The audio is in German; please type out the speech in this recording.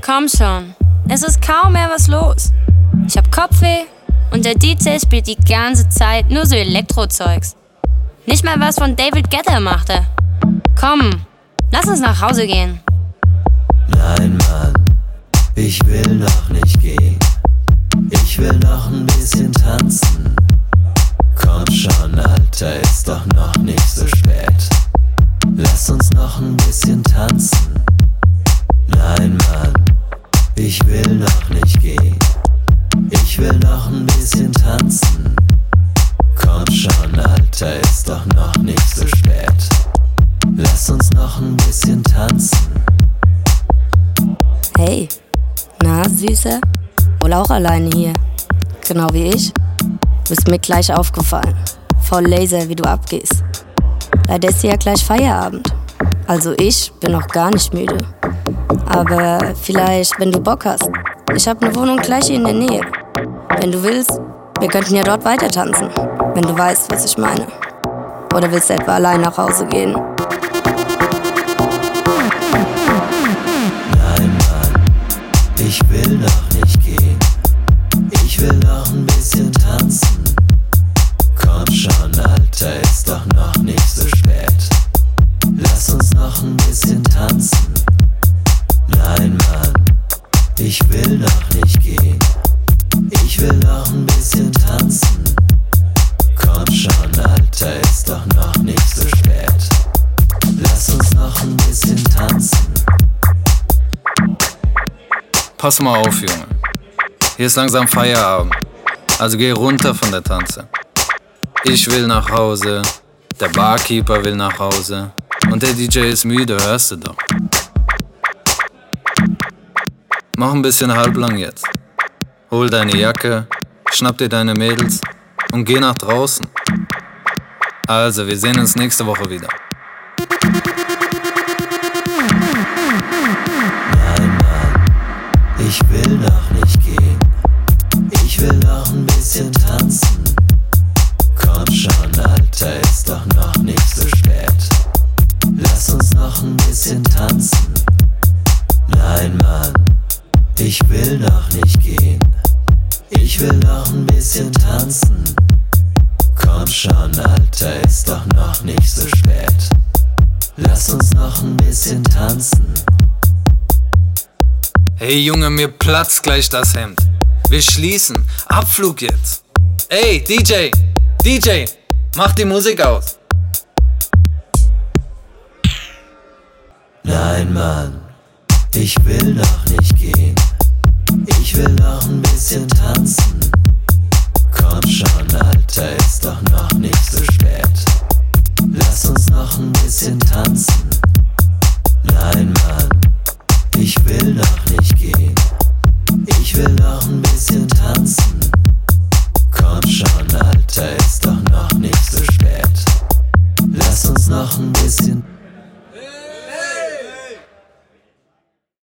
Komm schon, es ist kaum mehr was los. Ich hab Kopfweh und der DJ spielt die ganze Zeit nur so Elektrozeugs. Nicht mal was von David Guetta machte. Komm, lass uns nach Hause gehen. Nein, Mann, ich will noch nicht gehen. Ich will noch ein bisschen tanzen. Komm schon, Alter, ist doch noch nicht so spät. Lass uns noch ein bisschen tanzen. Nein, Mann, ich will noch nicht gehen. Ich will noch ein bisschen tanzen. Komm schon, Alter, ist doch noch nicht so spät. Lass uns noch ein bisschen tanzen. Hey, na Süße? Wohl auch alleine hier? Genau wie ich? Du bist mir gleich aufgefallen. Voll Laser, wie du abgehst. Leider ist hier ja gleich Feierabend. Also ich bin noch gar nicht müde. Aber vielleicht, wenn du Bock hast. Ich hab ne Wohnung gleich hier in der Nähe. Wenn du willst, wir könnten ja dort weiter tanzen. Wenn du weißt, was ich meine. Oder willst du etwa allein nach Hause gehen? Nein, Mann, ich will noch nicht gehen. Ich will noch ein bisschen tanzen. Komm schon, Alter, ist doch noch nicht so spät. Lass uns noch ein bisschen tanzen. Nein, Mann, ich will noch nicht gehen. Ich will noch ein bisschen tanzen. Komm schon, Alter, ist doch noch nicht so spät. Lass uns noch ein bisschen tanzen. Pass mal auf, Junge. Hier ist langsam Feierabend. Also geh runter von der Tanze. Ich will nach Hause, der Barkeeper will nach Hause und der DJ ist müde, hörst du doch. Mach ein bisschen halblang jetzt. Hol deine Jacke, schnapp dir deine Mädels und geh nach draußen. Also, wir sehen uns nächste Woche wieder. Nein, Mann, ich will noch nicht gehen. Ich will noch ein bisschen tanzen. Komm schon, Alter, ist doch noch nicht so spät. Lass uns noch ein bisschen tanzen. Nein, Mann, ich will noch nicht gehen. Ich will noch ein bisschen tanzen. Komm schon, Alter, ist doch noch nicht so spät. Lass uns noch ein bisschen tanzen. Hey Junge, mir platzt gleich das Hemd. Wir schließen. Abflug jetzt. Ey, DJ, mach die Musik aus. Nein, Mann, ich will noch nicht gehen. Ich will noch ein bisschen tanzen. Komm schon, Alter, ist doch noch nicht so spät. Lass uns noch ein bisschen tanzen. Nein, Mann, ich will noch nicht gehen. Ich will noch ein bisschen tanzen. Komm schon, Alter, ist doch noch nicht so spät. Lass uns noch ein bisschen